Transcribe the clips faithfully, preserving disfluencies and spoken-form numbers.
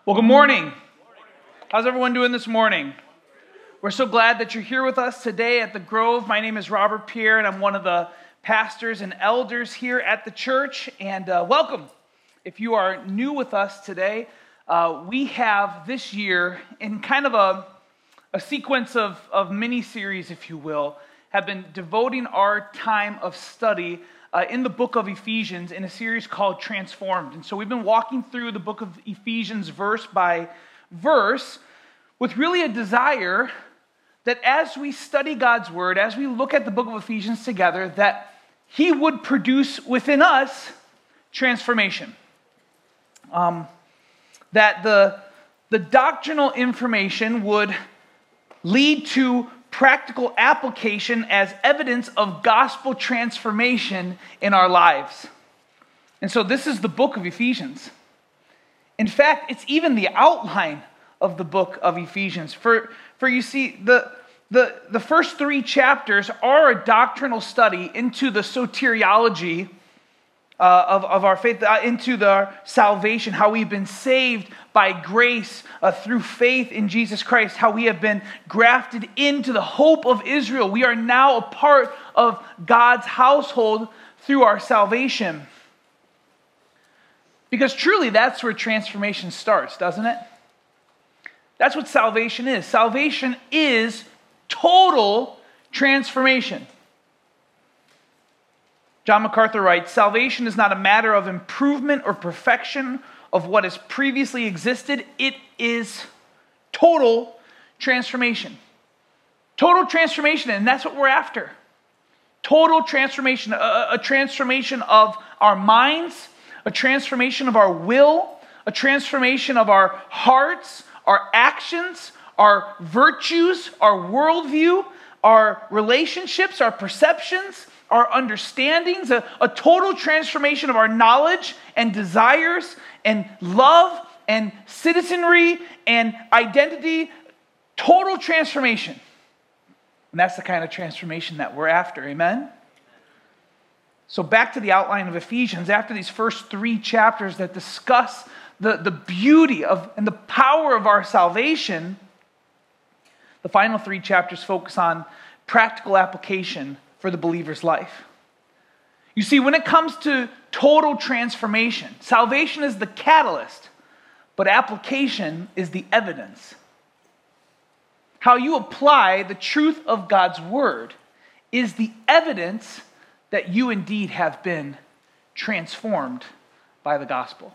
Well, good morning. How's everyone doing this morning? We're so glad that you're here with us today at the Grove. My name is Robert Pierre, and I'm one of the pastors and elders here at the church. And uh, welcome. If you are new with us today, uh, we have this year, in kind of a, a sequence of, of mini-series, if you will, have been devoting our time of study Uh, in the book of Ephesians in a series called Transformed. And so we've been walking through the book of Ephesians verse by verse with really a desire that as we study God's word, as we look at the book of Ephesians together, that he would produce within us transformation. Um, that the, the doctrinal information would lead to practical application as evidence of gospel transformation in our lives. And so this is the book of Ephesians. In fact, it's even the outline of the book of Ephesians. For, for you see, the, the, the first three chapters are a doctrinal study into the soteriology uh, of, of our faith, uh, into the salvation, how we've been saved by grace uh, through faith in Jesus Christ, how we have been grafted into the hope of Israel. We are now a part of God's household through our salvation. Because truly, that's where transformation starts, doesn't it? That's what salvation is. Salvation is total transformation. John MacArthur writes, "Salvation is not a matter of improvement or perfection of what has previously existed. It is total transformation." Total transformation, and that's what we're after. Total transformation, a, a transformation of our minds, a transformation of our will, a transformation of our hearts, our actions, our virtues, our worldview, our relationships, our perceptions, our understandings, a, a total transformation of our knowledge and desires and love and citizenry and identity, total transformation. And that's the kind of transformation that we're after, amen? So back to the outline of Ephesians, after these first three chapters that discuss the, the beauty of and the power of our salvation, the final three chapters focus on practical application for the believer's life. You see, when it comes to total transformation, salvation is the catalyst, but application is the evidence. How you apply the truth of God's word is the evidence that you indeed have been transformed by the gospel.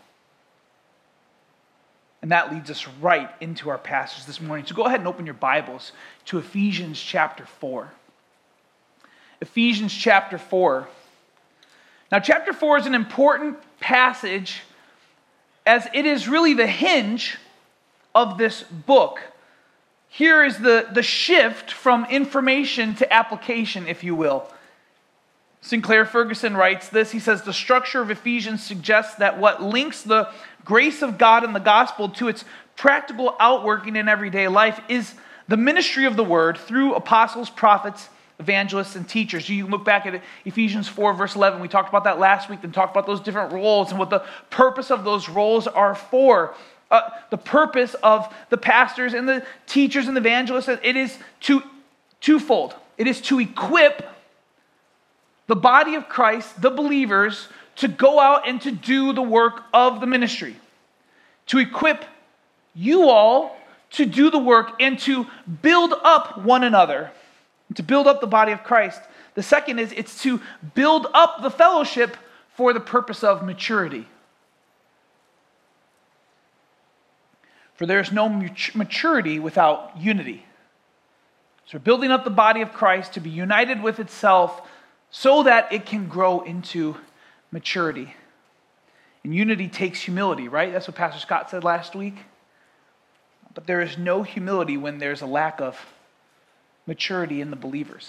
And that leads us right into our passage this morning. So go ahead and open your Bibles to Ephesians chapter four. Ephesians chapter four. Now, chapter four is an important passage as it is really the hinge of this book. Here is the, the shift from information to application, if you will. Sinclair Ferguson writes this. He says, "The structure of Ephesians suggests that what links the grace of God and the gospel to its practical outworking in everyday life is the ministry of the word through apostles, prophets, evangelists, and teachers." You can look back at Ephesians four, verse eleven. We talked about that last week and talked about those different roles and what the purpose of those roles are for. Uh, the purpose of the pastors and the teachers and the evangelists, it is to, twofold. It is to equip the body of Christ, the believers, to go out and to do the work of the ministry. To equip you all to do the work and to build up one another. To build up the body of Christ. The second is it's to build up the fellowship for the purpose of maturity. For there is no maturity without unity. So we're building up the body of Christ to be united with itself so that it can grow into maturity. And unity takes humility, right? That's what Pastor Scott said last week. But there is no humility when there's a lack of maturity in the believers.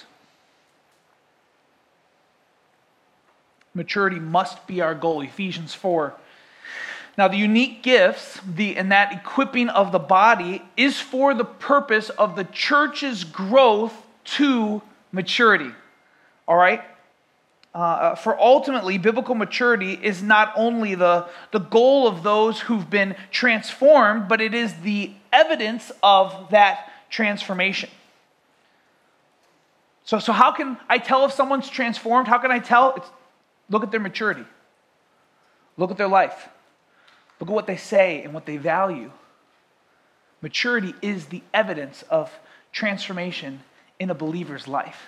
Maturity must be our goal. Ephesians four. Now, the unique gifts the, and that equipping of the body is for the purpose of the church's growth to maturity. All right? Uh, for ultimately, biblical maturity is not only the, the goal of those who've been transformed, but it is the evidence of that transformation. So, so how can I tell if someone's transformed? How can I tell? It's, look at their maturity. Look at their life. Look at what they say and what they value. Maturity is the evidence of transformation in a believer's life.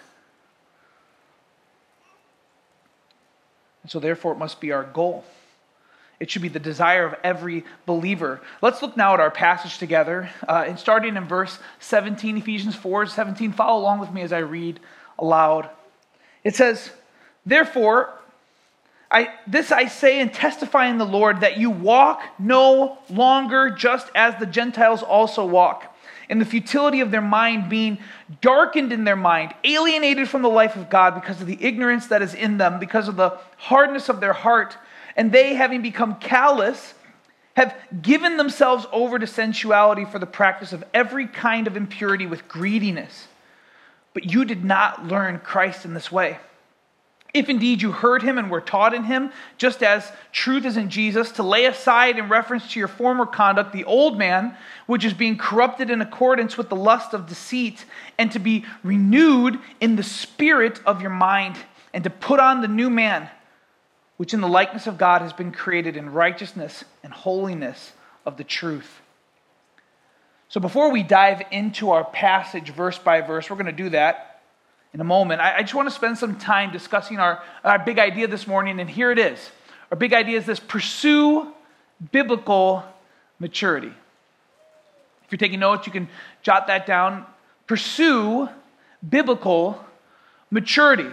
And so therefore it must be our goal. It should be the desire of every believer. Let's look now at our passage together. Uh, and starting in verse seventeen, Ephesians four seventeen. Follow along with me as I read aloud. It says, "Therefore, I, this I say and testify in the Lord, that you walk no longer just as the Gentiles also walk, in the futility of their mind, being darkened in their mind, alienated from the life of God because of the ignorance that is in them, because of the hardness of their heart. And they, having become callous, have given themselves over to sensuality for the practice of every kind of impurity with greediness. But you did not learn Christ in this way. If indeed you heard him and were taught in him, just as truth is in Jesus, to lay aside in reference to your former conduct the old man, which is being corrupted in accordance with the lust of deceit, and to be renewed in the spirit of your mind, and to put on the new man, which in the likeness of God has been created in righteousness and holiness of the truth." So before we dive into our passage verse by verse, we're going to do that in a moment. I just want to spend some time discussing our, our big idea this morning, and here it is. Our big idea is this: pursue biblical maturity. If you're taking notes, you can jot that down. Pursue biblical maturity.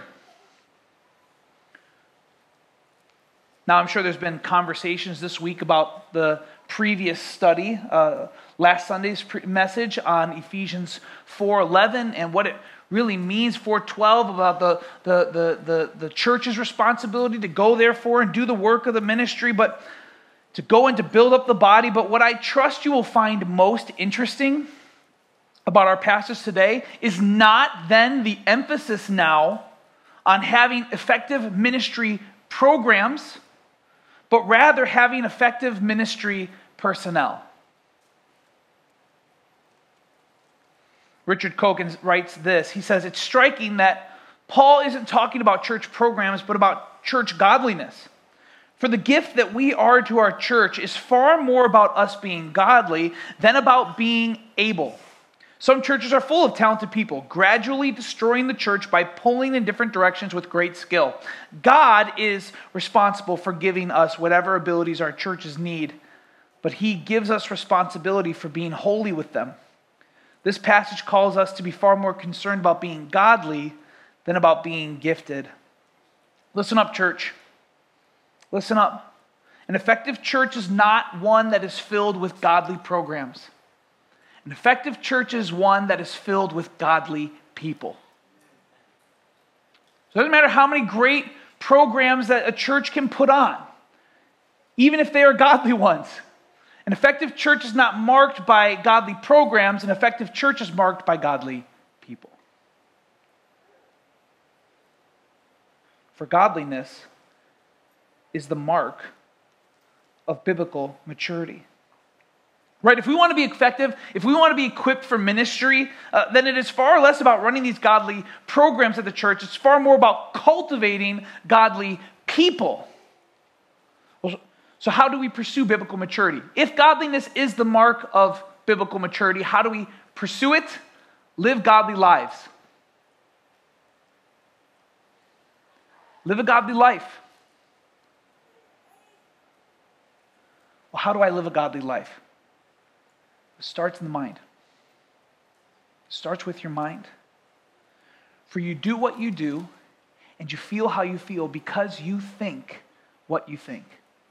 Now, I'm sure there's been conversations this week about the previous study, uh, last Sunday's pre- message on Ephesians four eleven and what it really means, four twelve, about the, the, the, the, the church's responsibility to go therefore and do the work of the ministry, but to go and to build up the body. But what I trust you will find most interesting about our passage today is not then the emphasis now on having effective ministry programs, but rather having effective ministry personnel. Richard Koken writes this. He says, "It's striking that Paul isn't talking about church programs, but about church godliness. For the gift that we are to our church is far more about us being godly than about being able. Some churches are full of talented people, gradually destroying the church by pulling in different directions with great skill. God is responsible for giving us whatever abilities our churches need, but he gives us responsibility for being holy with them. This passage calls us to be far more concerned about being godly than about being gifted." Listen up, church. Listen up. An effective church is not one that is filled with godly programs. An effective church is one that is filled with godly people. So it doesn't matter how many great programs that a church can put on, even if they are godly ones. An effective church is not marked by godly programs. An effective church is marked by godly people. For godliness is the mark of biblical maturity. Right? If we want to be effective, if we want to be equipped for ministry, uh, then it is far less about running these godly programs at the church. It's far more about cultivating godly people. Well, so how do we pursue biblical maturity? If godliness is the mark of biblical maturity, how do we pursue it? Live godly lives. Live a godly life. Well, how do I live a godly life? It starts in the mind. It starts with your mind. For you do what you do, and you feel how you feel because you think what you think.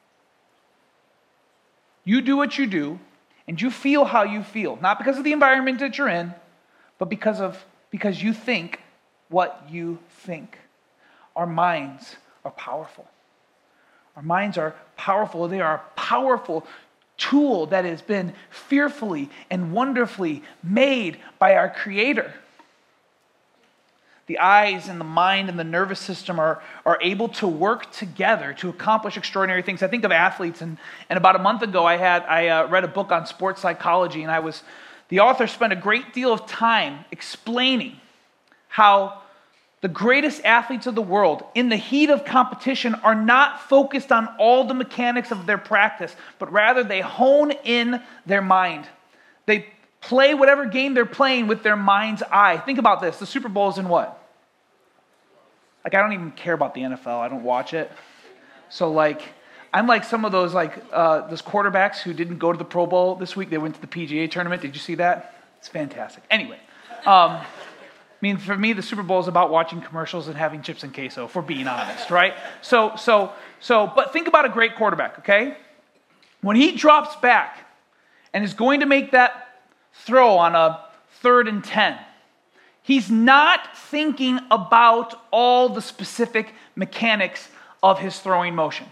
You do what you do, and you feel how you feel. Not because of the environment that you're in, but because of because you think what you think. Our minds are powerful. Our minds are powerful. They are a powerful tool that has been fearfully and wonderfully made by our Creator. The eyes and the mind and the nervous system are, are able to work together to accomplish extraordinary things. I think of athletes, and, and about a month ago I had I uh, read a book on sports psychology, and I was the author spent a great deal of time explaining how the greatest athletes of the world in the heat of competition are not focused on all the mechanics of their practice, but rather they hone in their mind. They play whatever game they're playing with their mind's eye. Think about this. The Super Bowl is in what? Like, I don't even care about the N F L. I don't watch it. So, like, I'm like some of those, like, uh, those quarterbacks who didn't go to the Pro Bowl this week. They went to the P G A tournament. Did you see that? It's fantastic. Anyway, um, I mean, for me, the Super Bowl is about watching commercials and having chips and queso, if we're being honest, right? So, so, so, but think about a great quarterback, okay? When he drops back and is going to make that throw on a third and ten, he's not thinking about all the specific mechanics of his throwing motion.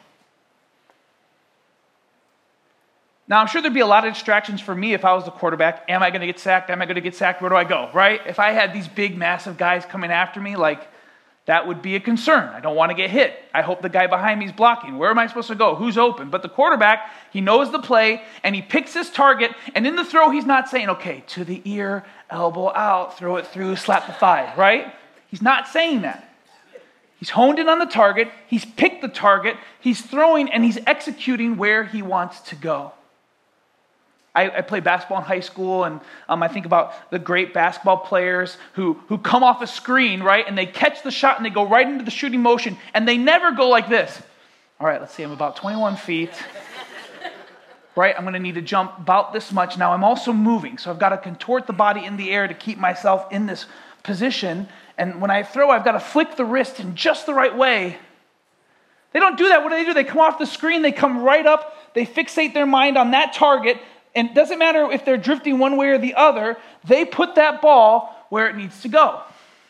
Now, I'm sure there'd be a lot of distractions for me if I was the quarterback. Am I going to get sacked? Am I going to get sacked? Where do I go, right? If I had these big, massive guys coming after me, like, that would be a concern. I don't want to get hit. I hope the guy behind me is blocking. Where am I supposed to go? Who's open? But the quarterback, he knows the play, and he picks his target, and in the throw, he's not saying, okay, to the ear, elbow out, throw it through, slap the thigh, right? He's not saying that. He's honed in on the target, he's picked the target, he's throwing, and he's executing where he wants to go. I, I played basketball in high school, and um, I think about the great basketball players who, who come off a screen, right, and they catch the shot, and they go right into the shooting motion, and they never go like this. All right, let's see, I'm about twenty-one feet, right? I'm going to need to jump about this much. Now, I'm also moving, so I've got to contort the body in the air to keep myself in this position, and when I throw, I've got to flick the wrist in just the right way. They don't do that. What do they do? They come off the screen, they come right up, they fixate their mind on that target, and it doesn't matter if they're drifting one way or the other, they put that ball where it needs to go.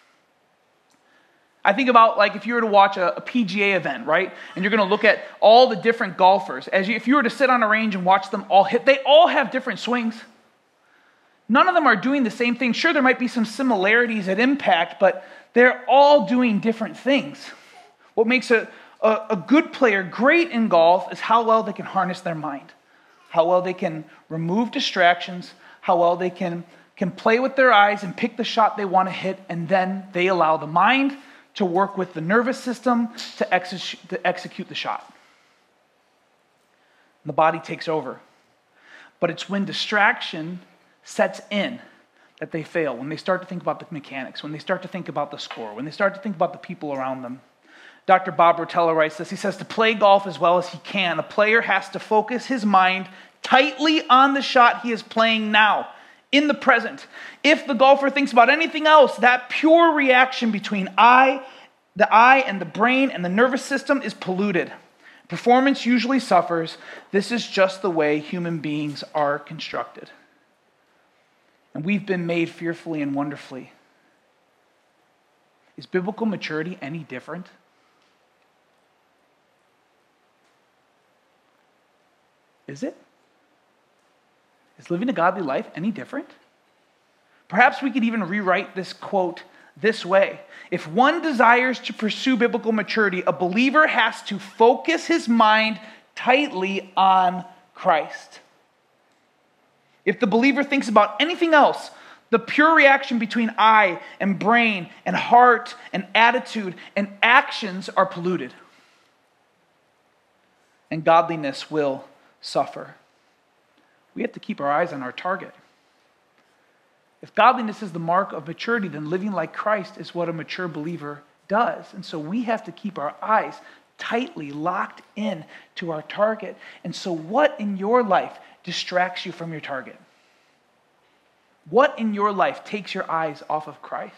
I think about, like, if you were to watch a, a P G A event, right? And you're going to look at all the different golfers. As you, if you were to sit on a range and watch them all hit, they all have different swings. None of them are doing the same thing. Sure, there might be some similarities at impact, but they're all doing different things. What makes a, a, a good player great in golf is how well they can harness their mind, how well they can remove distractions, how well they can, can play with their eyes and pick the shot they want to hit, and then they allow the mind to work with the nervous system to, ex- to execute the shot. The body takes over. But it's when distraction sets in that they fail, when they start to think about the mechanics, when they start to think about the score, when they start to think about the people around them. Doctor Bob Rotella writes this. He says, to play golf as well as he can, a player has to focus his mind tightly on the shot he is playing now, in the present. If the golfer thinks about anything else, that pure reaction between eye, the eye and the brain and the nervous system is polluted. Performance usually suffers. This is just the way human beings are constructed. And we've been made fearfully and wonderfully. Is biblical maturity any different? Is it? Is living a godly life any different? Perhaps we could even rewrite this quote this way. If one desires to pursue biblical maturity, a believer has to focus his mind tightly on Christ. If the believer thinks about anything else, the pure reaction between eye and brain and heart and attitude and actions are polluted. And godliness will suffer. We have to keep our eyes on our target. If godliness is the mark of maturity, then living like Christ is what a mature believer does. And so we have to keep our eyes tightly locked in to our target. And so what in your life distracts you from your target? What in your life takes your eyes off of Christ?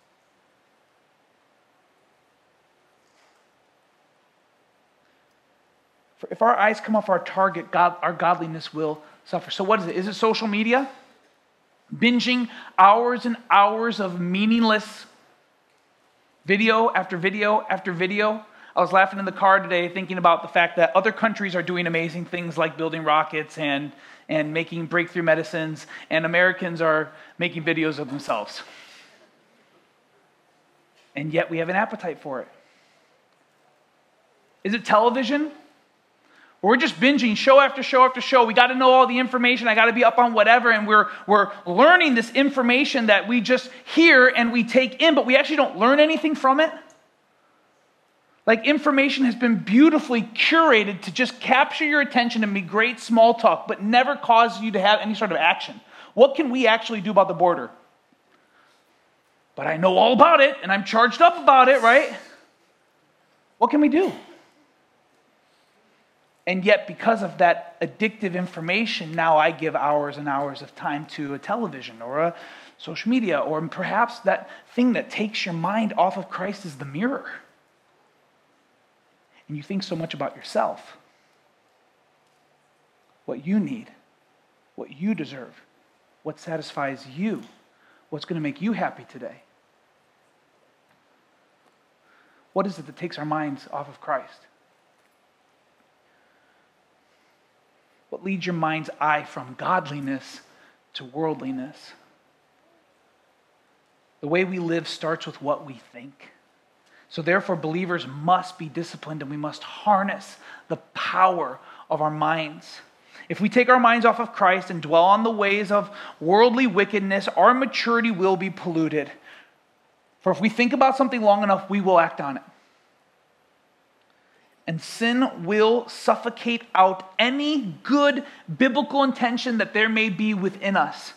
If our eyes come off our target, God, our godliness will suffer. So what is it? Is it social media? Binging hours and hours of meaningless video after video after video? I was laughing in the car today thinking about the fact that other countries are doing amazing things like building rockets and, and making breakthrough medicines, and Americans are making videos of themselves. and yet we have an appetite for it. Is it television? We're just binging show after show after show. We got to know all the information. I got to be up on whatever. And we're, we're learning this information that we just hear and we take in, but we actually don't learn anything from it. Like, information has been beautifully curated to just capture your attention and be great small talk, but never cause you to have any sort of action. What can we actually do about the border? But I know all about it, and I'm charged up about it, right? What can we do? And yet, because of that addictive information, now I give hours and hours of time to a television or a social media, or perhaps that thing that takes your mind off of Christ is the mirror. And you think so much about yourself, what you need, what you deserve, what satisfies you, what's going to make you happy today. What is it that takes our minds off of Christ? What leads your mind's eye from godliness to worldliness? The way we live starts with what we think. So therefore, believers must be disciplined, and we must harness the power of our minds. If we take our minds off of Christ and dwell on the ways of worldly wickedness, our maturity will be polluted. For if we think about something long enough, we will act on it. And sin will suffocate out any good biblical intention that there may be within us.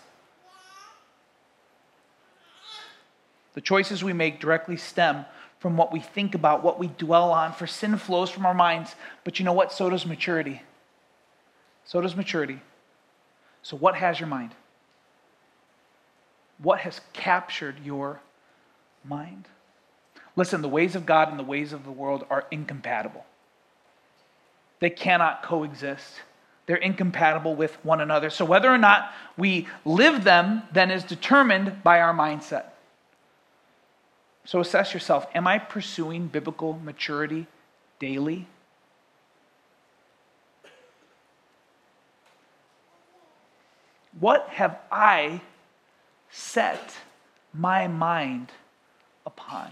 The choices we make directly stem from what we think about, what we dwell on, for sin flows from our minds. But you know what? So does maturity. So does maturity. So what has your mind? What has captured your mind? Listen, the ways of God and the ways of the world are incompatible. They cannot coexist. They're incompatible with one another. So whether or not we live them then is determined by our mindset. So assess yourself. Am I pursuing biblical maturity daily? What have I set my mind upon?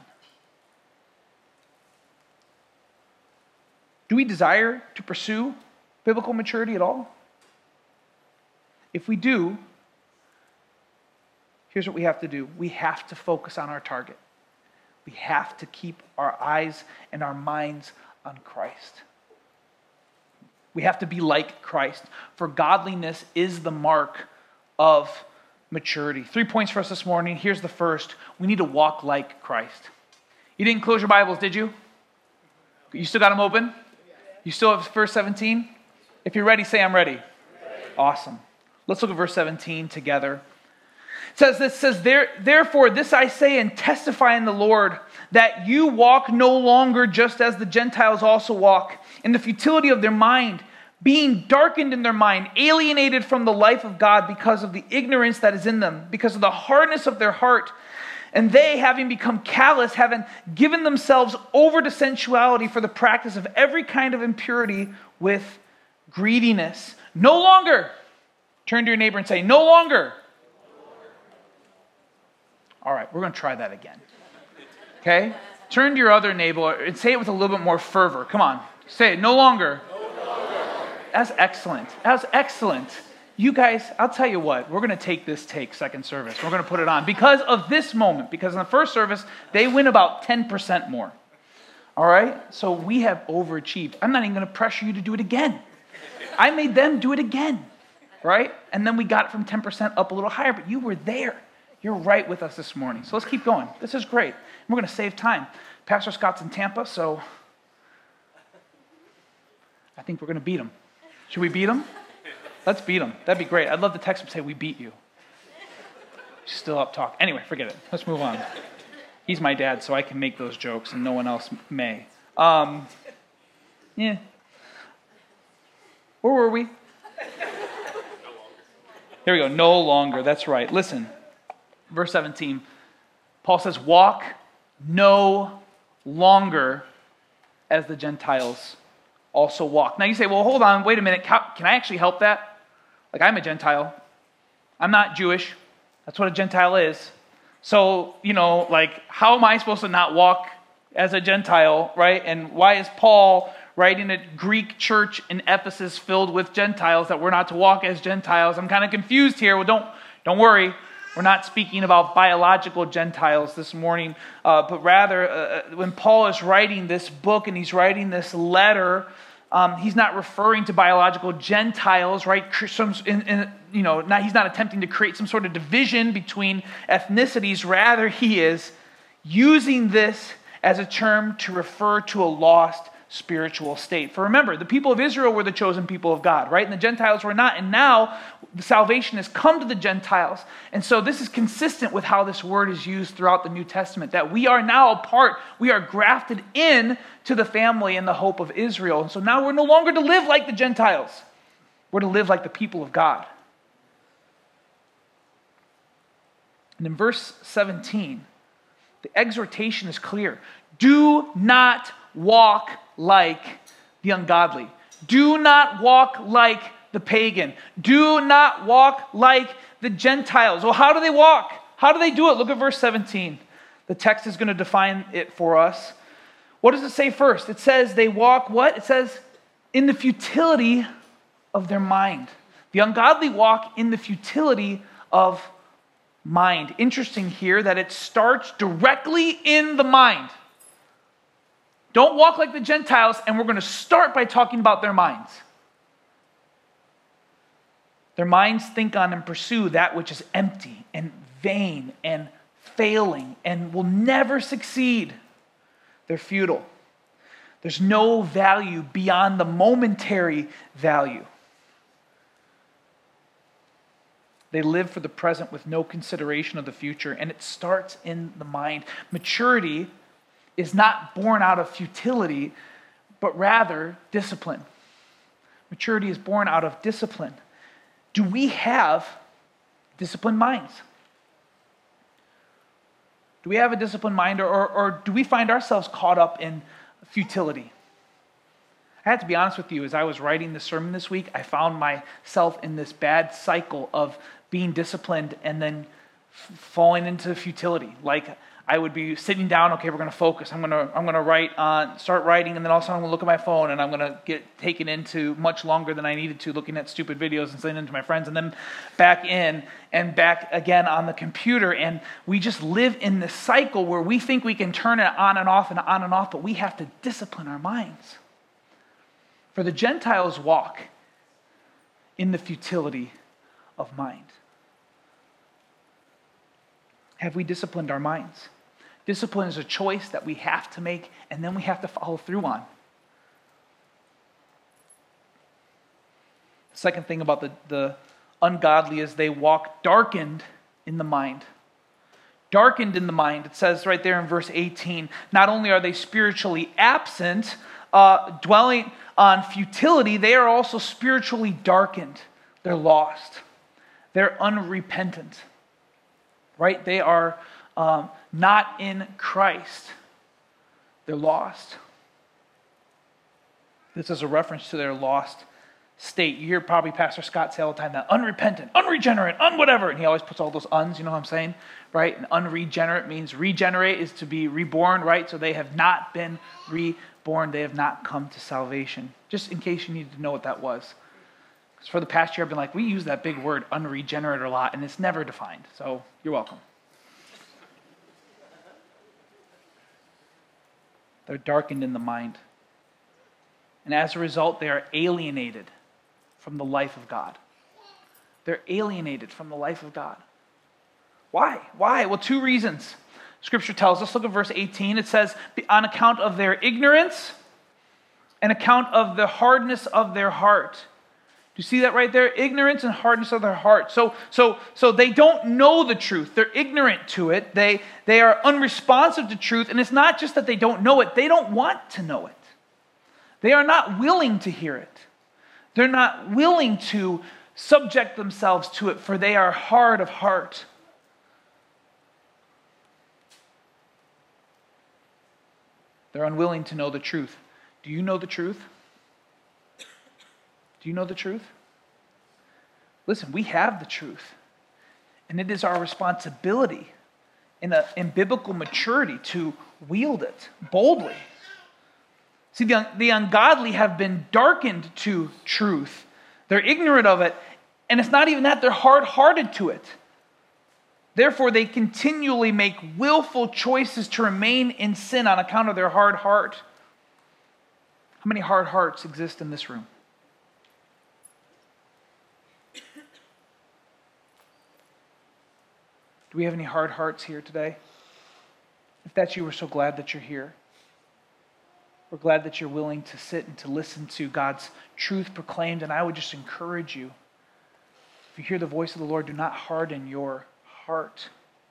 Do we desire to pursue biblical maturity at all? If we do, here's what we have to do. We have to focus on our target. We have to keep our eyes and our minds on Christ. We have to be like Christ, for godliness is the mark of maturity. Three points for us this morning. Here's the first. We need to walk like Christ. You didn't close your Bibles, did you? You still got them open? You still have verse seventeen? If you're ready, say I'm ready. ready. Awesome. Let's look at verse seventeen together. It says this, says, there, therefore this I say and testify in the Lord, that you walk no longer just as the Gentiles also walk, in the futility of their mind, being darkened in their mind, alienated from the life of God because of the ignorance that is in them, because of the hardness of their heart. And they, having become callous, having given themselves over to sensuality for the practice of every kind of impurity with greediness. No longer. Turn to your neighbor and say, no longer. All right, we're going to try that again. Okay? Turn to your other neighbor and say it with a little bit more fervor. Come on. Say it. No longer. No longer. That's excellent. That's excellent. You guys, I'll tell you what. We're going to take this take, second service. We're going to put it on because of this moment. Because in the first service, they win about ten percent more. All right? So we have overachieved. I'm not even going to pressure you to do it again. I made them do it again. Right? And then we got it from ten percent up a little higher, but you were there. You're right with us this morning. So let's keep going. This is great. We're going to save time. Pastor Scott's in Tampa, so I think we're going to beat him. Should we beat him? Let's beat him. That'd be great. I'd love to text him and say, we beat you. Still up talk. Anyway, forget it. Let's move on. He's my dad, so I can make those jokes, and no one else may. Um, yeah. Where were we? Here we go. No longer. That's right. Listen. Verse seventeen, Paul says, walk no longer as the Gentiles also walk. Now you say, well, hold on, wait a minute. Can I actually help that? Like, I'm a Gentile. I'm not Jewish. That's what a Gentile is. So, you know, like, how am I supposed to not walk as a Gentile, right? And why is Paul writing a Greek church in Ephesus filled with Gentiles that we're not to walk as Gentiles? I'm kind of confused here. Well, don't, don't worry. We're not speaking about biological Gentiles this morning, uh, but rather uh, when Paul is writing this book and he's writing this letter, um, he's not referring to biological Gentiles, right? Some, in, in, you know, not, he's not attempting to create some sort of division between ethnicities. Rather, he is using this as a term to refer to a lost spiritual state. For remember, the people of Israel were the chosen people of God, right? And the Gentiles were not. And now the salvation has come to the Gentiles. And so this is consistent with how this word is used throughout the New Testament, that we are now a part, we are grafted in to the family and the hope of Israel. And so now we're no longer to live like the Gentiles. We're to live like the people of God. And in verse seventeen, the exhortation is clear. Do not walk like the ungodly. Do not walk like the pagan. Do not walk like the Gentiles. Well, how do they walk? How do they do it? Look at verse seventeen. The text is going to define it for us. What does it say first? It says they walk what? It says in the futility of their mind. The ungodly walk in the futility of mind. Interesting here that it starts directly in the mind. Don't walk like the Gentiles, and we're going to start by talking about their minds. Their minds think on and pursue that which is empty and vain and failing and will never succeed. They're futile. There's no value beyond the momentary value. They live for the present with no consideration of the future, and it starts in the mind. Maturity is not born out of futility, but rather discipline. Maturity is born out of discipline. Do we have disciplined minds? Do we have a disciplined mind, or, or, or do we find ourselves caught up in futility? I had to be honest with you, as I was writing this sermon this week, I found myself in this bad cycle of being disciplined and then f- falling into futility. Like, I would be sitting down, okay, we're going to focus. I'm going to I'm going to write on, start writing, and then all of a sudden I'm going to look at my phone, and I'm going to get taken into much longer than I needed to, looking at stupid videos and sending them to my friends, and then back in and back again on the computer. And we just live in this cycle where we think we can turn it on and off and on and off, but we have to discipline our minds. For the Gentiles walk in the futility of mind. Have we disciplined our minds? Discipline is a choice that we have to make, and then we have to follow through on. The second thing about the, the ungodly is they walk darkened in the mind. Darkened in the mind. It says right there in verse eighteen, not only are they spiritually absent, uh, dwelling on futility, they are also spiritually darkened. They're lost. They're unrepentant. Right? They are um, not in Christ. They're lost. This is a reference to their lost state. You hear probably Pastor Scott say all the time that unrepentant, unregenerate, un whatever, and he always puts all those uns, you know what I'm saying? Right? And unregenerate means regenerate is to be reborn, right? So they have not been reborn. They have not come to salvation. Just in case you needed to know what that was. Because for the past year, I've been like, we use that big word, unregenerate, a lot, and it's never defined. So you're welcome. They're darkened in the mind. And as a result, they are alienated from the life of God. They're alienated from the life of God. Why? Why? Well, two reasons. Scripture tells us, look at verse eighteen. It says, on account of their ignorance and account of the hardness of their heart. You see that right there? Ignorance and hardness of their heart. So, so, so they don't know the truth. They're ignorant to it. They, they are unresponsive to truth. And it's not just that they don't know it. They don't want to know it. They are not willing to hear it. They're not willing to subject themselves to it, for they are hard of heart. They're unwilling to know the truth. Do you know the truth? Do you know the truth? Listen, we have the truth. And it is our responsibility in, a, in biblical maturity to wield it boldly. See, the, the ungodly have been darkened to truth. They're ignorant of it. And it's not even that, they're hard-hearted to it. Therefore, they continually make willful choices to remain in sin on account of their hard heart. How many hard hearts exist in this room? Do we have any hard hearts here today? If that's you, we're so glad that you're here. We're glad that you're willing to sit and to listen to God's truth proclaimed. And I would just encourage you, if you hear the voice of the Lord, do not harden your heart.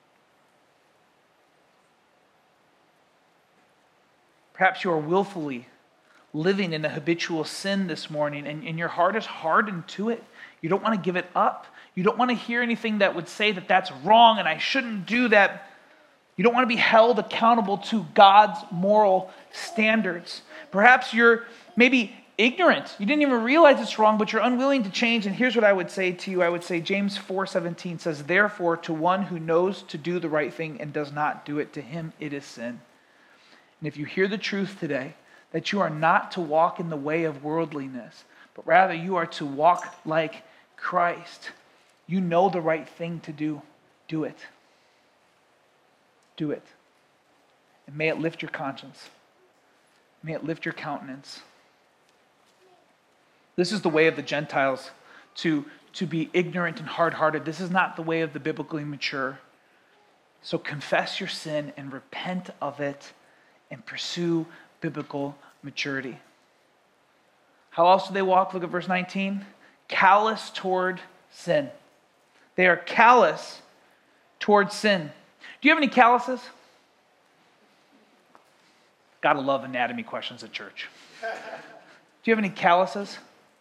Perhaps you are willfully living in a habitual sin this morning, and, and your heart is hardened to it. You don't want to give it up. You don't want to hear anything that would say that that's wrong and I shouldn't do that. You don't want to be held accountable to God's moral standards. Perhaps you're maybe ignorant. You didn't even realize it's wrong, but you're unwilling to change. And here's what I would say to you. I would say James four seventeen says, "Therefore, to one who knows to do the right thing and does not do it, to him it is sin." And if you hear the truth today, that you are not to walk in the way of worldliness, but rather you are to walk like Christ, you know the right thing to do, do it. Do it. And may it lift your conscience. May it lift your countenance. This is the way of the Gentiles, to, to be ignorant and hard-hearted. This is not the way of the biblically mature. So confess your sin and repent of it and pursue biblical maturity. How else do they walk? Look at verse nineteen. Callous toward sin. They are callous toward sin. Do you have any calluses? Gotta love anatomy questions at church. Do you have any calluses?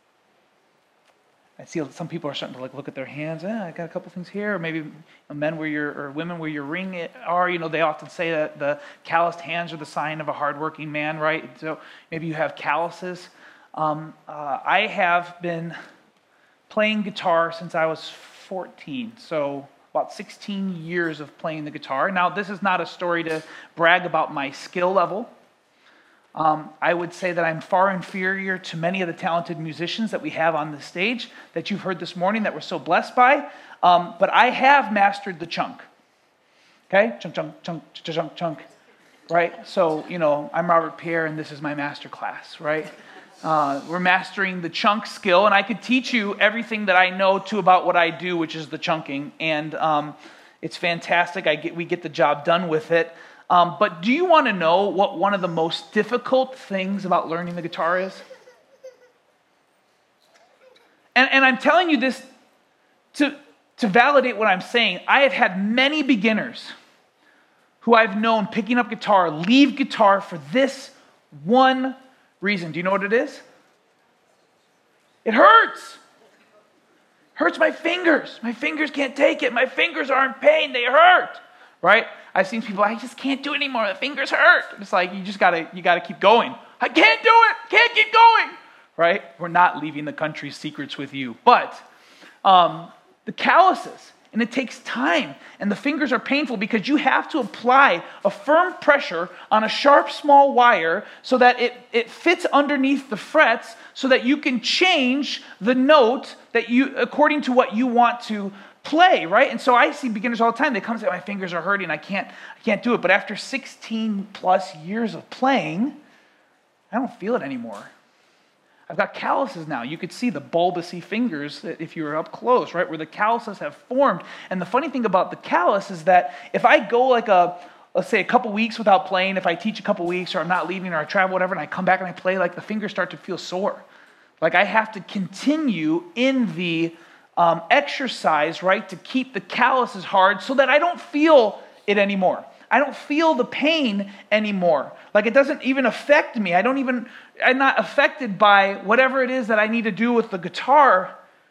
I see some people are starting to like look at their hands. Eh, I got a couple things here. Or maybe men where your or women where your ring are. You know, they often say that the calloused hands are the sign of a hardworking man, right? So maybe you have calluses. Um, uh, I have been playing guitar since I was fourteen. So about sixteen years of playing the guitar. Now, this is not a story to brag about my skill level. Um, I would say that I'm far inferior to many of the talented musicians that we have on the stage that you've heard this morning that we're so blessed by. Um, but I have mastered the chunk. Okay? Chunk, chunk, chunk, chunk, chunk. Right? So, you know, I'm Robert Pierre and this is my master class, right? Uh, we're mastering the chunk skill, and I could teach you everything that I know to about what I do, which is the chunking. And um, it's fantastic. I get, we get the job done with it. Um, but do you want to know what one of the most difficult things about learning the guitar is? And, and I'm telling you this to, to validate what I'm saying. I have had many beginners who I've known picking up guitar leave guitar for this one reason. Do you know what it is? It hurts. Hurts my fingers. My fingers can't take it. My fingers are in pain. They hurt. Right? I've seen people, I just can't do it anymore. The fingers hurt. It's like, you just gotta, you gotta keep going. I can't do it. Can't keep going. Right? We're not leaving the country's secrets with you. But um, the calluses, and it takes time, and the fingers are painful because you have to apply a firm pressure on a sharp, small wire so that it, it fits underneath the frets so that you can change the note that you, according to what you want to play, right? And so I see beginners all the time. They come and say, my fingers are hurting. I can't, I can't do it. But after sixteen plus years of playing, I don't feel it anymore. I've got calluses now. You could see the bulbousy fingers if you were up close, right? Where the calluses have formed. And the funny thing about the callus is that if I go like a, let's say a couple weeks without playing, if I teach a couple weeks or I'm not leaving or I travel, whatever, and I come back and I play, like the fingers start to feel sore. Like I have to continue in the Um, exercise, right, to keep the calluses hard so that I don't feel it anymore. I don't feel the pain anymore. Like it doesn't even affect me. I don't even, I'm not affected by whatever it is that I need to do with the guitar.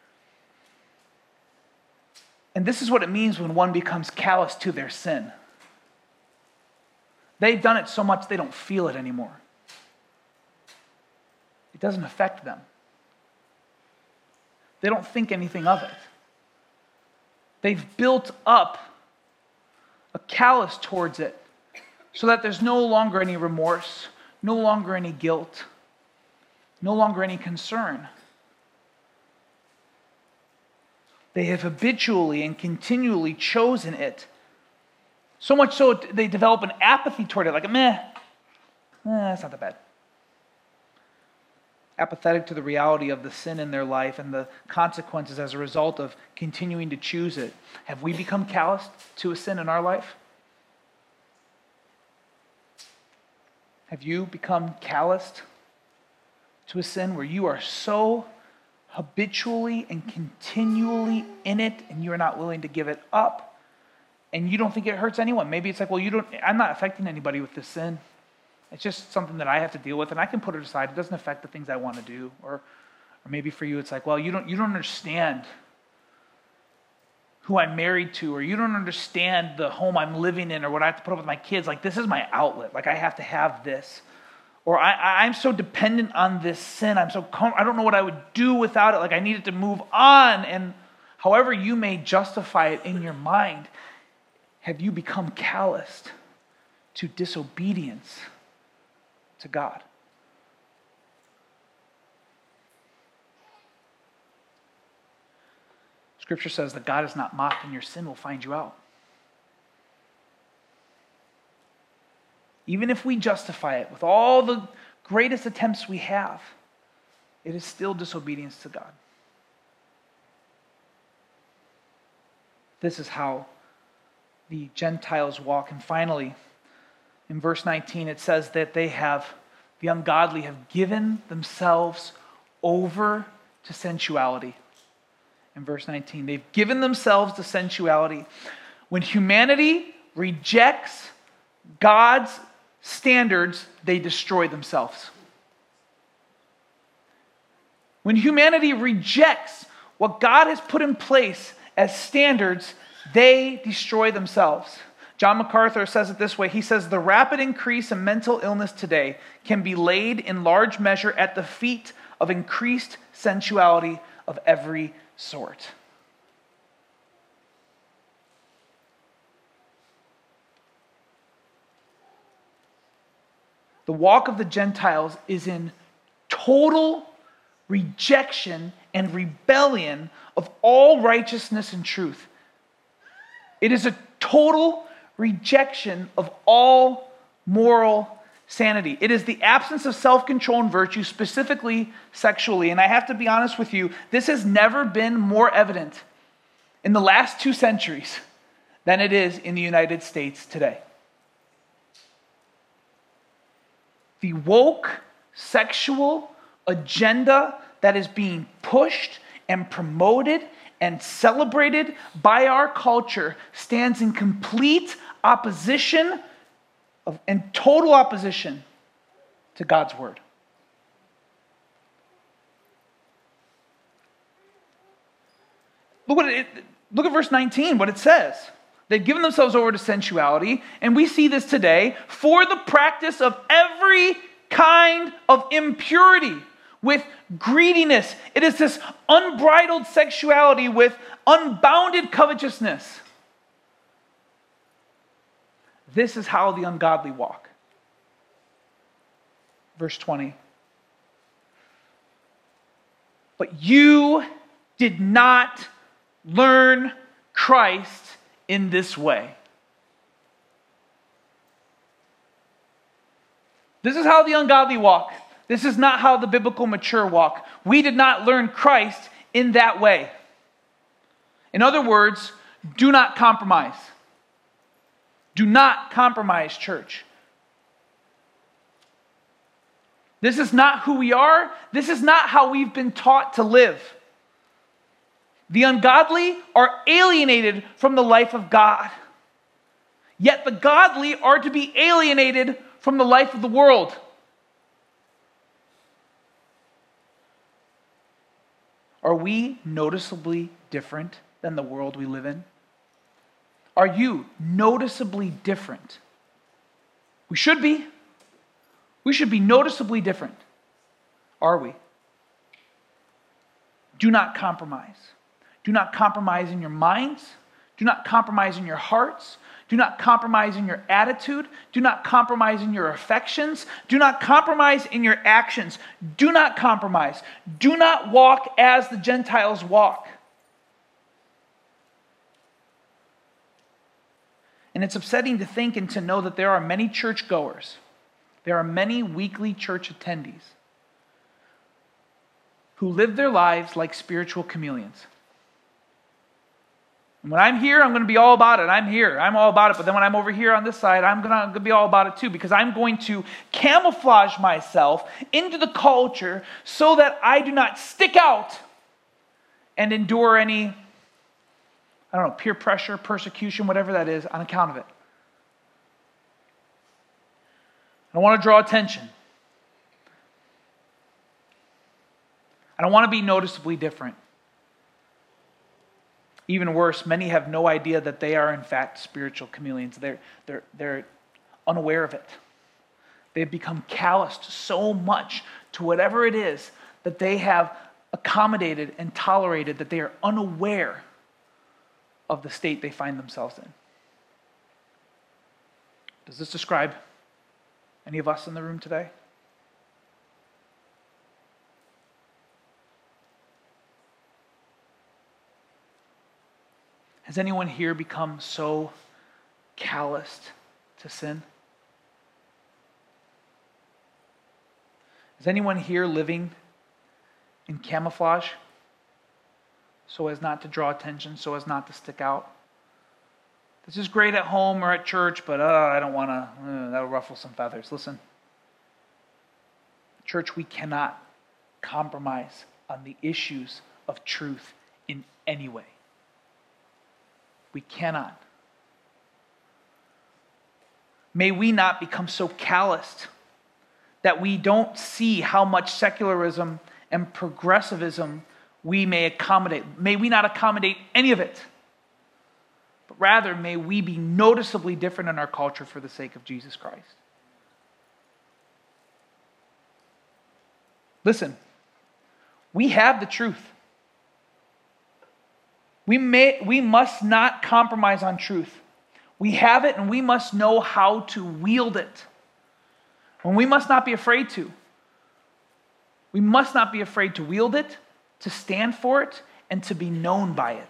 And this is what it means when one becomes callous to their sin. They've done it so much they don't feel it anymore. It doesn't affect them. They don't think anything of it. They've built up a callous towards it so that there's no longer any remorse, no longer any guilt, no longer any concern. They have habitually and continually chosen it. So much so they develop an apathy toward it, like, meh, eh, that's not that bad. Apathetic to the reality of the sin in their life and the consequences as a result of continuing to choose it. Have we become calloused to a sin in our life? Have you become calloused to a sin where you are so habitually and continually in it and you are not willing to give it up and you don't think it hurts anyone? Maybe it's like, well, you don't, I'm not affecting anybody with this sin. It's just something that I have to deal with and I can put it aside. It doesn't affect the things I want to do. Or, or maybe for you it's like, well, you don't, you don't understand who I'm married to, or you don't understand the home I'm living in, or what I have to put up with my kids. Like, this is my outlet. Like, I have to have this. Or I, I'm so dependent on this sin. I'm so com- I don't know what I would do without it. Like, I need it to move on. And however you may justify it in your mind, have you become calloused to disobedience to God? Scripture says that God is not mocked and your sin will find you out. Even if we justify it with all the greatest attempts we have, it is still disobedience to God. This is how the Gentiles walk. And finally, in verse nineteen, it says that they have, the ungodly have given themselves over to sensuality. In verse nineteen, they've given themselves to sensuality. When humanity rejects God's standards, they destroy themselves. When humanity rejects what God has put in place as standards, they destroy themselves. John MacArthur says it this way. He says, the rapid increase in mental illness today can be laid in large measure at the feet of increased sensuality of every sort. The walk of the Gentiles is in total rejection and rebellion of all righteousness and truth. It is a total rejection of all moral sanity. It is the absence of self-control and virtue, specifically sexually. And I have to be honest with you, this has never been more evident in the last two centuries than it is in the United States today. The woke sexual agenda that is being pushed and promoted and celebrated by our culture stands in complete opposition of, and total opposition to God's word. Look what it, look at verse nineteen, what it says. They've given themselves over to sensuality, and we see this today, for the practice of every kind of impurity with greediness. It is this unbridled sexuality with unbounded covetousness. This is how the ungodly walk. Verse twenty. But you did not learn Christ in this way. This is how the ungodly walk. This is not how the biblical mature walk. We did not learn Christ in that way. In other words, do not compromise. Do not compromise, church. This is not who we are. This is not how we've been taught to live. The ungodly are alienated from the life of God. Yet the godly are to be alienated from the life of the world. Are we noticeably different than the world we live in? Are you noticeably different? We should be. We should be noticeably different. Are we? Do not compromise. Do not compromise in your minds. Do not compromise in your hearts. Do not compromise in your attitude. Do not compromise in your affections. Do not compromise in your actions. Do not compromise. Do not walk as the Gentiles walk. And it's upsetting to think and to know that there are many churchgoers, there are many weekly church attendees who live their lives like spiritual chameleons. And when I'm here, I'm going to be all about it. I'm here. I'm all about it. But then when I'm over here on this side, I'm going to, I'm going to be all about it too, because I'm going to camouflage myself into the culture so that I do not stick out and endure any, I don't know, peer pressure, persecution, whatever that is, on account of it. I don't want to draw attention. I don't want to be noticeably different. Even worse, many have no idea that they are in fact spiritual chameleons. They're, they're, they're unaware of it. They've become calloused so much to whatever it is that they have accommodated and tolerated that they are unaware of the state they find themselves in. Does this describe any of us in the room today? Has anyone here become so calloused to sin? Is anyone here living in camouflage so as not to draw attention, so as not to stick out? This is great at home or at church, but uh, I don't want to, uh, that'll ruffle some feathers. Listen, church, we cannot compromise on the issues of truth in any way. We cannot. May we not become so calloused that we don't see how much secularism and progressivism we may accommodate. May we not accommodate any of it, but rather may we be noticeably different in our culture for the sake of Jesus Christ. Listen, we have the truth. We may, we must not compromise on truth. We have it and we must know how to wield it. And we must not be afraid to. We must not be afraid to wield it, to stand for it, and to be known by it.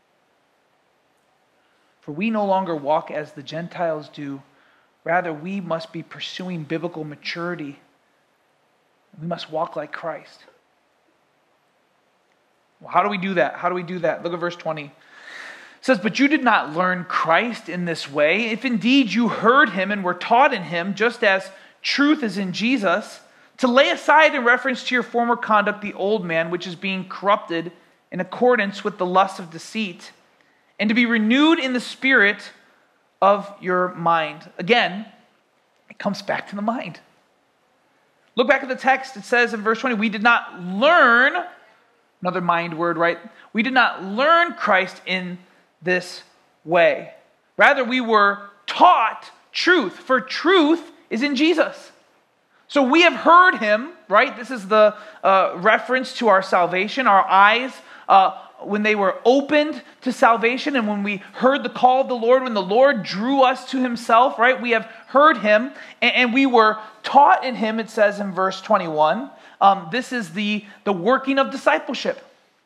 For we no longer walk as the Gentiles do. Rather, we must be pursuing biblical maturity. We must walk like Christ. Well, how do we do that? How do we do that? Look at verse twenty. It says, "But you did not learn Christ in this way. If indeed you heard him and were taught in him, just as truth is in Jesus, to lay aside in reference to your former conduct the old man, which is being corrupted in accordance with the lust of deceit, and to be renewed in the spirit of your mind." Again, it comes back to the mind. Look back at the text. It says in verse twenty, we did not learn, another mind word, right? We did not learn Christ in this way. Rather, we were taught truth, for truth is in Jesus. So we have heard him, right? This is the uh, reference to our salvation, our eyes, uh, when they were opened to salvation, and when we heard the call of the Lord, when the Lord drew us to himself, right? We have heard him, and, and we were taught in him, it says in verse twenty-one. Um, this is the, the working of discipleship.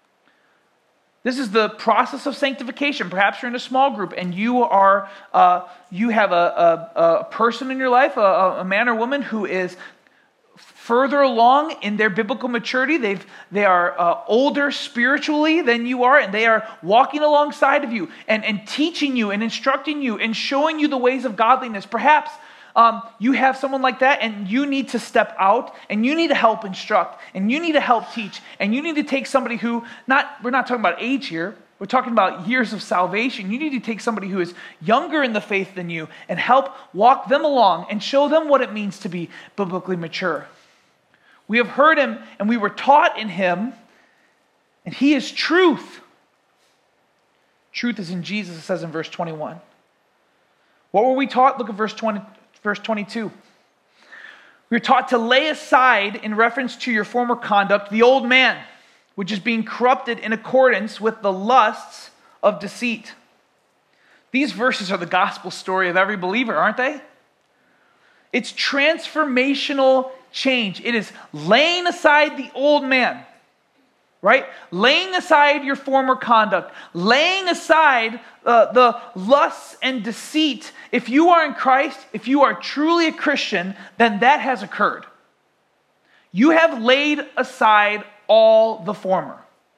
This is the process of sanctification. Perhaps you're in a small group and you are uh, you have a, a, a person in your life, a, a man or woman who is further along in their biblical maturity. They've they are uh, older spiritually than you are, and they are walking alongside of you and, and teaching you and instructing you and showing you the ways of godliness. Perhaps Um, you have someone like that and you need to step out and you need to help instruct and you need to help teach and you need to take somebody who, not we're not talking about age here, we're talking about years of salvation. You need to take somebody who is younger in the faith than you and help walk them along and show them what it means to be biblically mature. We have heard him and we were taught in him, and he is truth. Truth is in Jesus, it says in verse twenty-one. What were we taught? Look at verse twenty. Verse twenty-two. We are taught to lay aside, in reference to your former conduct, the old man, which is being corrupted in accordance with the lusts of deceit. These verses are the gospel story of every believer, aren't they? It's transformational change. It is laying aside the old man, right? Laying aside your former conduct, laying aside uh, the lusts and deceit. If you are in Christ, if you are truly a Christian, then that has occurred. You have laid aside all the former.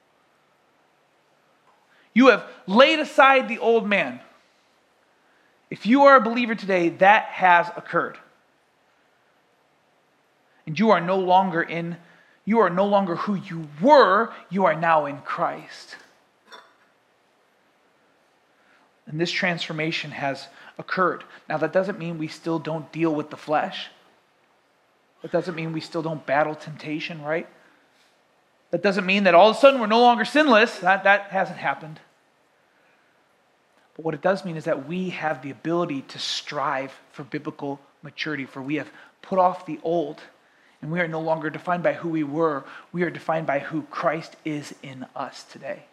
You have laid aside the old man. If you are a believer today, that has occurred. And you are no longer in, you are no longer who you were, you are now in Christ. And this transformation has occurred. Now, that doesn't mean we still don't deal with the flesh. That doesn't mean we still don't battle temptation, right? That doesn't mean that all of a sudden we're no longer sinless. That, that hasn't happened. But what it does mean is that we have the ability to strive for biblical maturity, for we have put off the old, and we are no longer defined by who we were. We are defined by who Christ is in us today.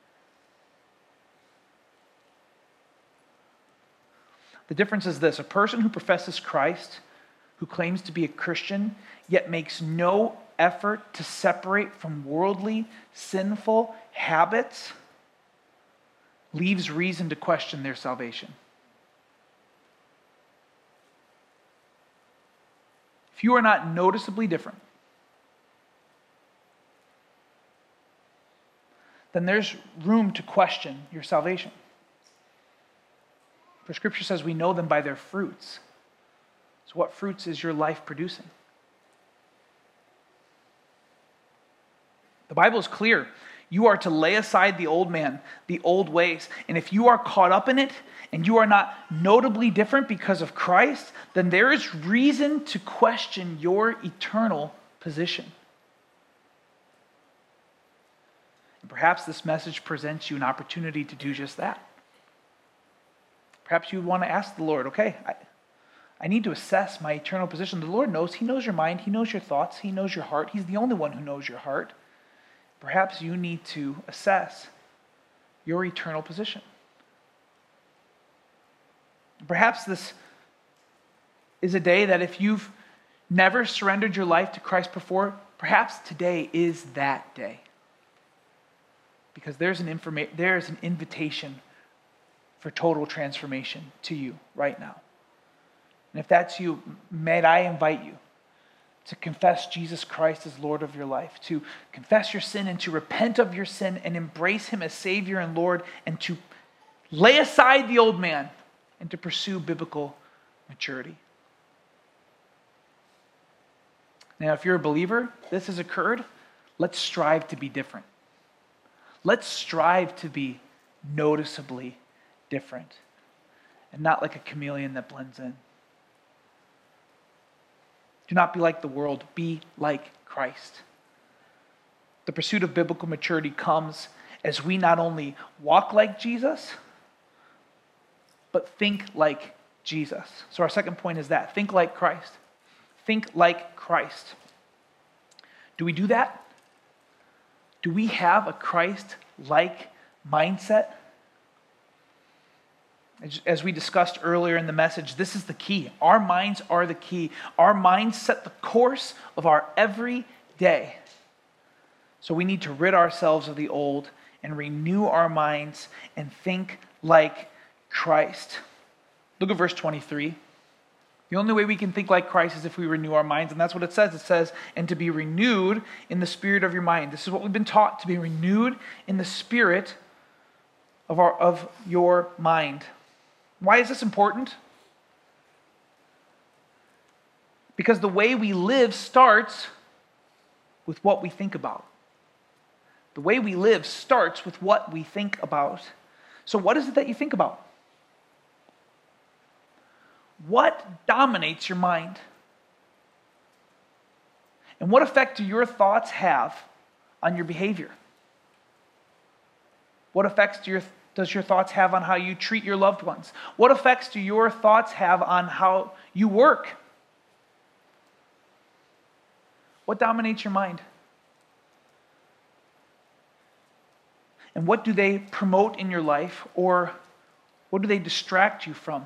The difference is this: a person who professes Christ, who claims to be a Christian, yet makes no effort to separate from worldly, sinful habits, leaves reason to question their salvation. If you are not noticeably different, then there's room to question your salvation. For Scripture says we know them by their fruits. So what fruits is your life producing? The Bible is clear. You are to lay aside the old man, the old ways. And if you are caught up in it and you are not notably different because of Christ, then there is reason to question your eternal position. And perhaps this message presents you an opportunity to do just that. Perhaps you would want to ask the Lord, okay, I, I need to assess my eternal position. The Lord knows. He knows your mind. He knows your thoughts. He knows your heart. He's the only one who knows your heart. Perhaps you need to assess your eternal position. Perhaps this is a day that if you've never surrendered your life to Christ before, perhaps today is that day. Because there's an informa- there's an invitation for total transformation to you right now. And if that's you, may I invite you to confess Jesus Christ as Lord of your life, to confess your sin and to repent of your sin and embrace Him as Savior and Lord, and to lay aside the old man and to pursue biblical maturity. Now, if you're a believer, this has occurred. Let's strive to be different. Let's strive to be noticeably different and not like a chameleon that blends in. Do not be like the world. Be like Christ. The pursuit of biblical maturity comes as we not only walk like Jesus, but think like Jesus. So our second point is that. Think like Christ. Think like Christ. Do we do that? Do we have a Christ-like mindset? As we discussed earlier in the message, this is the key. Our minds are the key. Our minds set the course of our every day. So we need to rid ourselves of the old and renew our minds and think like Christ. Look at verse twenty-three. The only way we can think like Christ is if we renew our minds, and that's what it says. It says, and to be renewed in the spirit of your mind. This is what we've been taught, to be renewed in the spirit of our of your mind. Why is this important? Because the way we live starts with what we think about. The way we live starts with what we think about. So what is it that you think about? What dominates your mind? And what effect do your thoughts have on your behavior? What effects do your Does your thoughts have on how you treat your loved ones? What effects do your thoughts have on how you work? What dominates your mind? And what do they promote in your life, or What do they distract you from?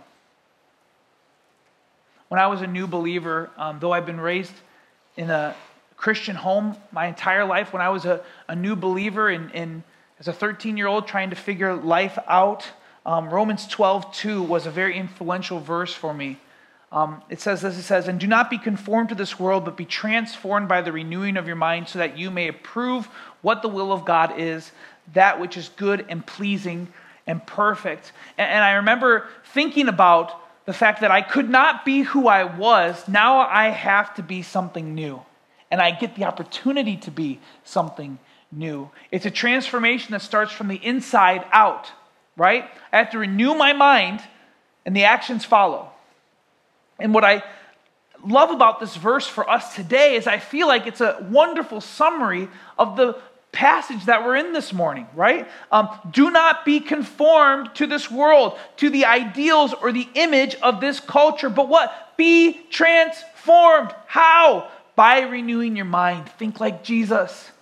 When I was a new believer, um, though I've been raised in a Christian home my entire life, when I was a, a new believer in, in as a thirteen-year-old trying to figure life out, um, Romans twelve two was a very influential verse for me. Um, it says this, it says, "And do not be conformed to this world, but be transformed by the renewing of your mind, so that you may approve what the will of God is, that which is good and pleasing and perfect." And, and I remember thinking about the fact that I could not be who I was. Now I have to be something new. And I get the opportunity to be something new. It's a transformation that starts from the inside out, right? I have to renew my mind, and the actions follow. And what I love about this verse for us today is I feel like it's a wonderful summary of the passage that we're in this morning, right? Um, do not be conformed to this world, to the ideals or the image of this culture, but what? Be transformed. How? By renewing your mind. Think like Jesus.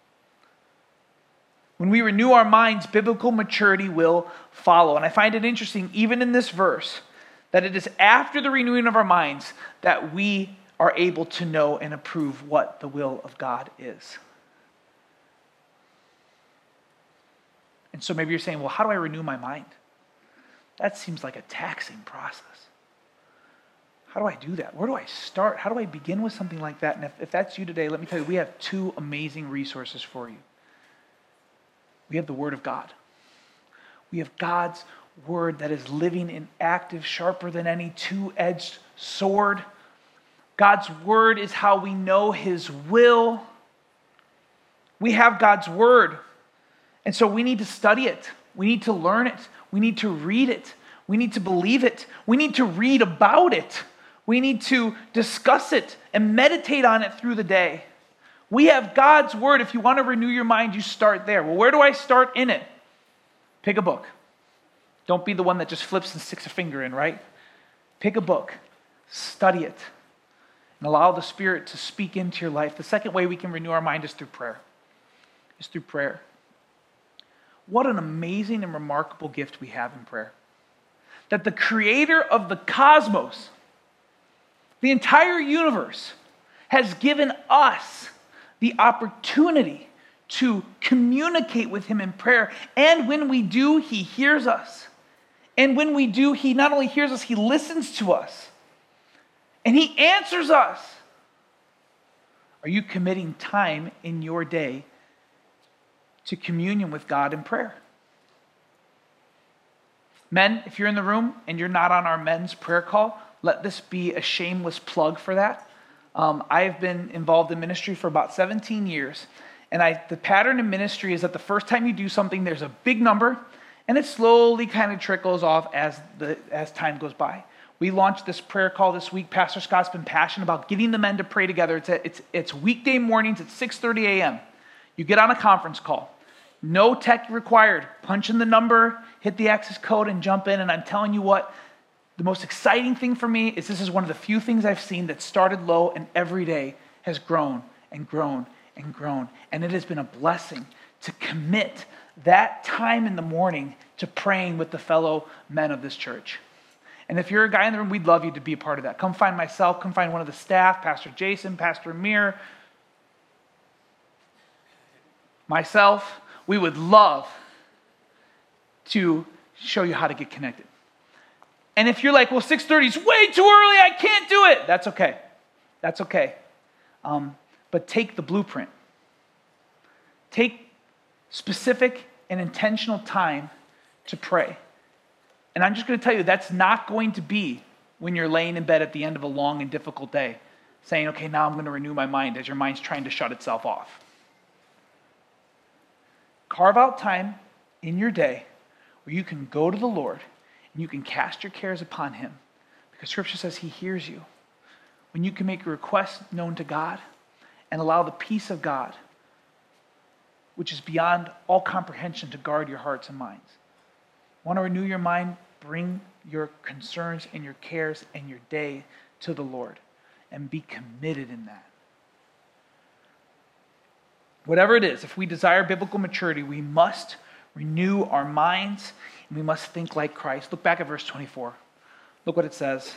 When we renew our minds, biblical maturity will follow. And I find it interesting, even in this verse, that it is after the renewing of our minds that we are able to know and approve what the will of God is. And so maybe you're saying, well, how do I renew my mind? That seems like a taxing process. How do I do that? Where do I start? How do I begin with something like that? And if, if that's you today, let me tell you, we have two amazing resources for you. We have the Word of God. We have God's Word that is living and active, sharper than any two-edged sword. God's Word is how we know His will. We have God's Word. And so we need to study it. We need to learn it. We need to read it. We need to believe it. We need to read about it. We need to discuss it and meditate on it through the day. We have God's Word. If you want to renew your mind, you start there. Well, where do I start in it? Pick a book. Don't be the one that just flips and sticks a finger in, right? Pick a book. Study it. And allow the Spirit to speak into your life. The second way we can renew our mind is through prayer. Is through prayer. What an amazing and remarkable gift we have in prayer. That the creator of the cosmos, the entire universe, has given us the opportunity to communicate with him in prayer. And when we do, he hears us. And when we do, he not only hears us, he listens to us. And he answers us. Are you committing time in your day to communion with God in prayer? Men, if you're in the room and you're not on our men's prayer call, let this be a shameless plug for that. Um, I've been involved in ministry for about seventeen years. And I, the pattern in ministry is that the first time you do something, there's a big number, and it slowly kind of trickles off as the as time goes by. We launched this prayer call this week. Pastor Scott's been passionate about getting the men to pray together. It's, a, it's, it's weekday mornings at six thirty a.m. You get on a conference call. No tech required. Punch in the number, hit the access code, and jump in. And I'm telling you what, the most exciting thing for me is this is one of the few things I've seen that started low and every day has grown and grown and grown. And it has been a blessing to commit that time in the morning to praying with the fellow men of this church. And if you're a guy in the room, we'd love you to be a part of that. Come find myself, come find one of the staff, Pastor Jason, Pastor Amir, myself. We would love to show you how to get connected. And if you're like, well, six thirty is way too early, I can't do it. That's okay. That's okay. Um, but take the blueprint. Take specific and intentional time to pray. And I'm just going to tell you, that's not going to be when you're laying in bed at the end of a long and difficult day, saying, okay, now I'm going to renew my mind, as your mind's trying to shut itself off. Carve out time in your day where you can go to the Lord and you can cast your cares upon him, because Scripture says he hears you. When you can make your request known to God and allow the peace of God, which is beyond all comprehension, to guard your hearts and minds. Want to renew your mind? Bring your concerns and your cares and your day to the Lord and be committed in that. Whatever it is, if we desire biblical maturity, we must renew our minds and we must think like Christ. Look back at verse twenty-four. Look what it says.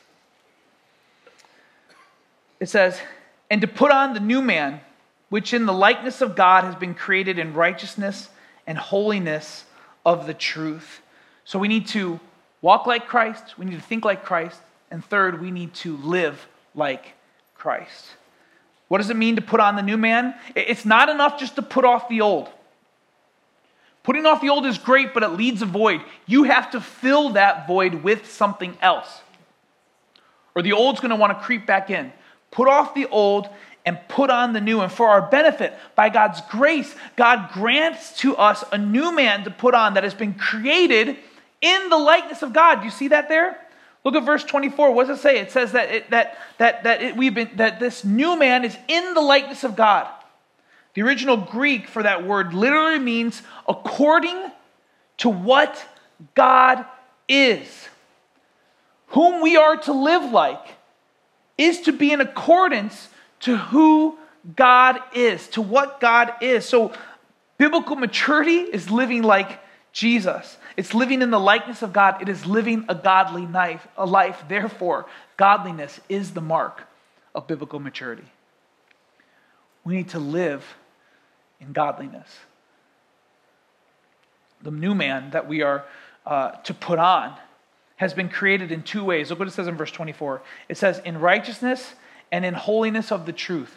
It says, and to put on the new man, which in the likeness of God has been created in righteousness and holiness of the truth. So we need to walk like Christ, we need to think like Christ, and third, we need to live like Christ. What does it mean to put on the new man? It's not enough just to put off the old. Putting off the old is great, but it leaves a void. You have to fill that void with something else, or the old's going to want to creep back in. Put off the old and put on the new. And for our benefit, by God's grace, God grants to us a new man to put on that has been created in the likeness of God. Do you see that there? Look at verse twenty-four. What does it say? It says that it, that that that it, we've been that this new man is in the likeness of God. The original Greek for that word literally means according to what God is. Whom we are to live like is to be in accordance to who God is, to what God is. So biblical maturity is living like Jesus. It's living in the likeness of God. It is living a godly life. A life. Therefore, godliness is the mark of biblical maturity. We need to live in godliness. The new man that we are uh, to put on has been created in two ways. Look what it says in verse twenty-four. It says, in righteousness and in holiness of the truth.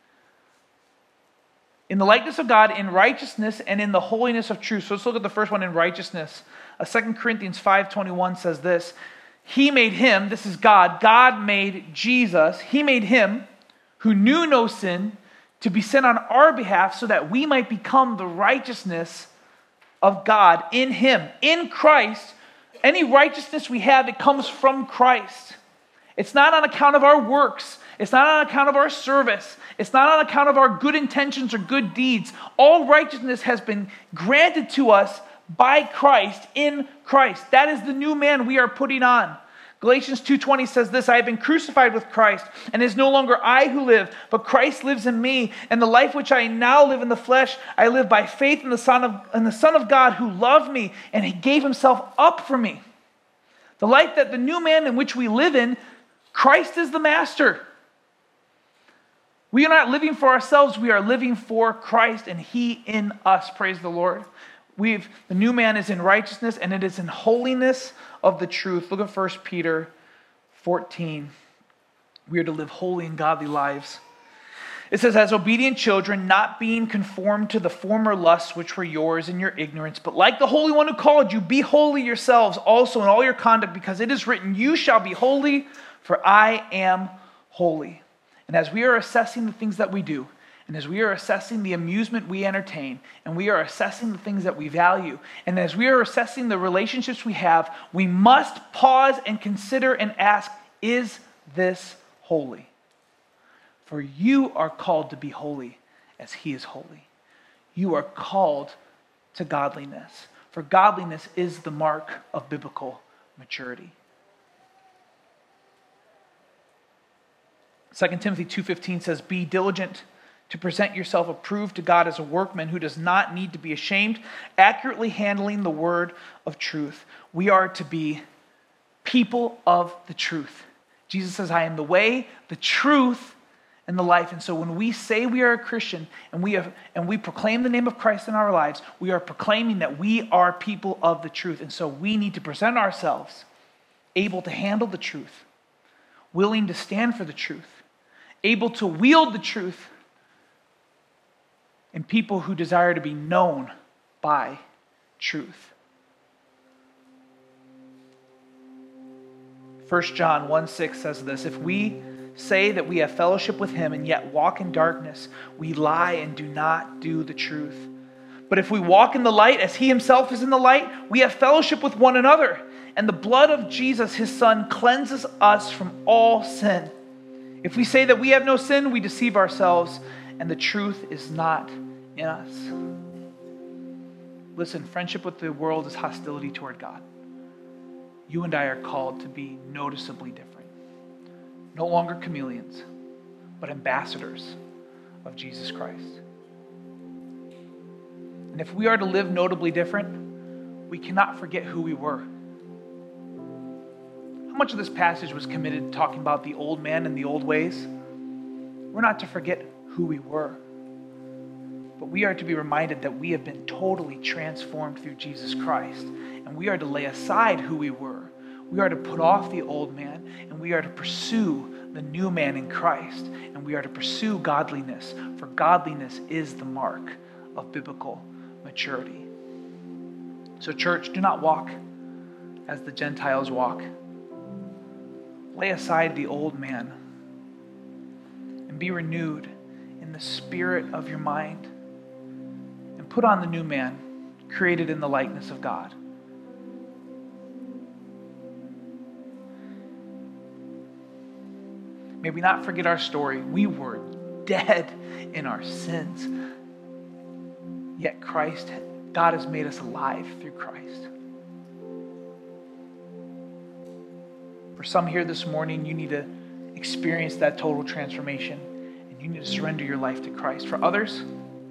In the likeness of God, in righteousness and in the holiness of truth. So let's look at the first one, in righteousness. Uh, Second Corinthians five twenty-one says this. He made him, this is God, God made Jesus, he made him who knew no sin to be sin on our behalf so that we might become the righteousness of God in him. In Christ, any righteousness we have, it comes from Christ. It's not on account of our works. It's not on account of our service. It's not on account of our good intentions or good deeds. All righteousness has been granted to us by Christ, in Christ. That is the new man we are putting on. Galatians two twenty says this, I have been crucified with Christ, and it is no longer I who live, but Christ lives in me. And the life which I now live in the flesh, I live by faith in the Son of, in the Son of God who loved me, and he gave himself up for me. The life that the new man in which we live in, Christ is the master. We are not living for ourselves, we are living for Christ and he in us. Praise the Lord. We've the new man is in righteousness and it is in holiness of the truth. Look at First Peter fourteen. We are to live holy and godly lives. It says, as obedient children, not being conformed to the former lusts which were yours in your ignorance, but like the Holy One who called you, be holy yourselves also in all your conduct, because it is written, you shall be holy, for I am holy. And as we are assessing the things that we do, and as we are assessing the amusement we entertain, and we are assessing the things that we value, and as we are assessing the relationships we have, we must pause and consider and ask, is this holy? For you are called to be holy as he is holy. You are called to godliness. For godliness is the mark of biblical maturity. Second Timothy two fifteen says, be diligent to present yourself approved to God as a workman who does not need to be ashamed, accurately handling the word of truth. We are to be people of the truth. Jesus says, I am the way, the truth, and the life. And so when we say we are a Christian and we have and we proclaim the name of Christ in our lives, we are proclaiming that we are people of the truth. And so we need to present ourselves able to handle the truth, willing to stand for the truth, able to wield the truth, and people who desire to be known by truth. First John one six says this, if we say that we have fellowship with him and yet walk in darkness, we lie and do not do the truth. But if we walk in the light as he himself is in the light, we have fellowship with one another. And the blood of Jesus, his son, cleanses us from all sin. If we say that we have no sin, we deceive ourselves, and the truth is not in us. Listen, friendship with the world is hostility toward God. You and I are called to be noticeably different. No longer chameleons, but ambassadors of Jesus Christ. And if we are to live notably different, we cannot forget who we were. How much of this passage was committed to talking about the old man and the old ways? We're not to forget who we were, but we are to be reminded that we have been totally transformed through Jesus Christ, and we are to lay aside who we were. We are to put off the old man, and we are to pursue the new man in Christ, and we are to pursue godliness, for godliness is the mark of biblical maturity. So, church, do not walk as the Gentiles walk. Lay aside the old man and be renewed in the spirit of your mind, and put on the new man, created in the likeness of God. May we not forget our story. We were dead in our sins, yet Christ, God has made us alive through Christ. For some here this morning, you need to experience that total transformation, and you need to surrender your life to Christ. For others,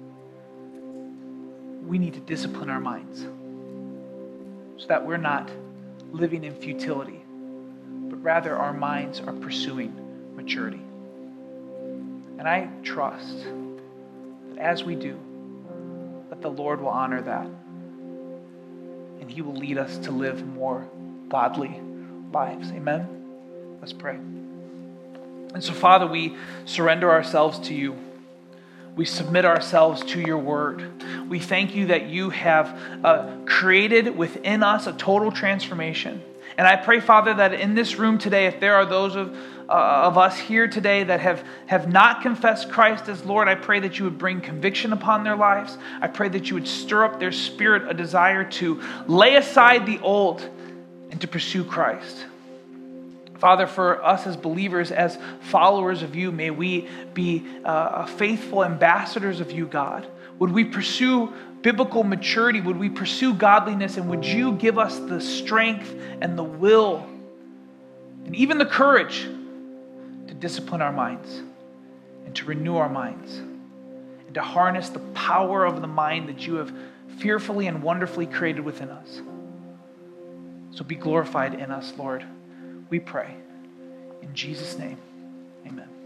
we need to discipline our minds so that we're not living in futility, but rather our minds are pursuing maturity. And I trust that as we do, that the Lord will honor that, and He will lead us to live more godly lives. Amen? Let's pray. And so, Father, we surrender ourselves to You. We submit ourselves to Your word. We thank You that You have uh, created within us a total transformation. And I pray, Father, that in this room today, if there are those of, uh, of us here today that have, have not confessed Christ as Lord, I pray that You would bring conviction upon their lives. I pray that You would stir up their spirit a desire to lay aside the old and to pursue Christ. Father, for us as believers, as followers of You, may we be uh, faithful ambassadors of You, God. Would we pursue biblical maturity? Would we pursue godliness? And would You give us the strength and the will and even the courage to discipline our minds and to renew our minds and to harness the power of the mind that You have fearfully and wonderfully created within us? So be glorified in us, Lord. We pray. In Jesus' name, amen.